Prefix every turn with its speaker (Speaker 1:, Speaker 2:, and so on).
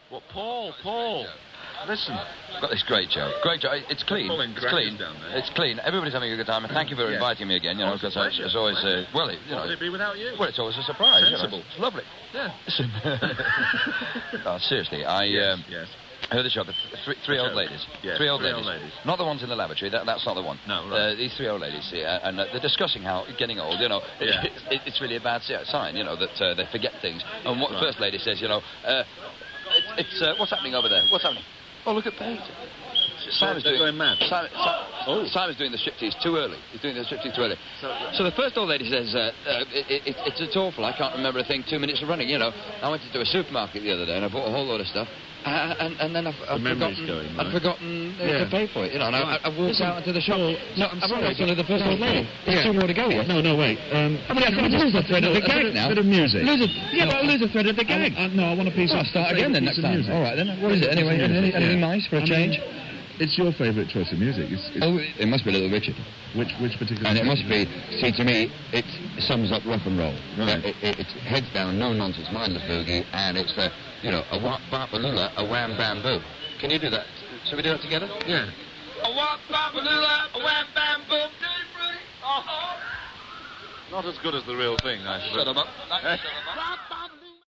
Speaker 1: What, Paul? Listen.
Speaker 2: I've got this great joke. It's clean. It's clean. It's clean. Everybody's having a good time, and thank you for inviting me again. You know, because it's always
Speaker 1: what would it be without you?
Speaker 2: Well, it's always a surprise.
Speaker 1: Sensible.
Speaker 2: You know, it's lovely.
Speaker 1: Yeah.
Speaker 2: Listen. No, seriously,
Speaker 1: Yes.
Speaker 2: I heard the show, but three old ladies.
Speaker 1: Yes,
Speaker 2: three old
Speaker 1: three
Speaker 2: ladies.
Speaker 1: old ladies.
Speaker 2: Not the ones in the lavatory. That's not the one.
Speaker 1: No, right.
Speaker 2: These three old ladies here, and they're discussing how getting old, you know, it's really a bad sign, you know, that they forget things. And what the first lady says, you know, it's what's happening over there? What's happening? Oh, look at Pete. Simon's
Speaker 1: going mad.
Speaker 2: Simon's doing the striptease too early. He's doing the striptease too early. So the first old lady says, it's awful. I can't remember a thing. 2 minutes of running, you know. I went into a supermarket the other day and I bought a whole load of stuff. And then I've forgotten to pay for it, you know. And I walked out into the shop. No, I'm sorry. It's only the first old lady. There's 2 more to go yet.
Speaker 3: No, wait.
Speaker 2: I mean, I can't lose the thread of the gag now.
Speaker 3: A bit of music.
Speaker 2: I'll lose the thread of the gag.
Speaker 3: No, I want a piece of...
Speaker 2: I'll start again then next time. All right, then. What is it anyway? Anything nice for a change?
Speaker 3: It's your favourite choice of music.
Speaker 2: It must be Little Richard.
Speaker 3: Which particular...
Speaker 2: And it must be... See, to me, it sums up rock and roll.
Speaker 3: Right.
Speaker 2: It's heads down, no nonsense, mindless boogie, and it's a wop bop-a-lula, a wham bam boo. Can you do that? Shall we do it together?
Speaker 3: Yeah.
Speaker 2: A wop bop-a-lula, a wham bam boom.
Speaker 1: Not as good as the real thing, I suppose.
Speaker 2: Shut 'em up.